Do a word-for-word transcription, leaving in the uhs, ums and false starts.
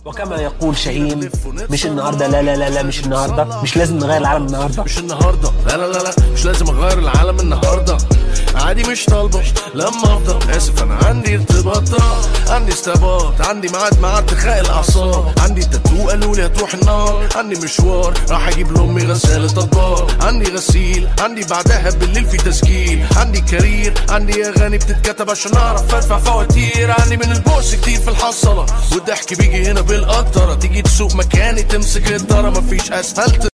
وكما يقول شاهين، مش النهارده، لا لا لا لا مش النهارده، مش لازم نغير العالم النهارده، مش النهارده، لا لا لا لا مش لازم اغير العالم النهارده. عادي مش طالبه لما افضل اسف، انا عندي ارتباطات، عندي استباط، عندي ميعاد مع ارتخاء الاعصاب، عندي تاتو قالوا لي هتروح النار، عندي مشوار راح اجيب لامي غساله اطباق، عندي غسيل، عندي بعدها بالليل في تسجيل، عندي كارير، عندي اغاني بتتكتب عشان اعرف ادفع فواتير، عندي من البوس كتير في الحصله، والضحك بيجي هنا بالقطره، تيجي تسوق مكاني تمسك الطاره، مفيش اسهل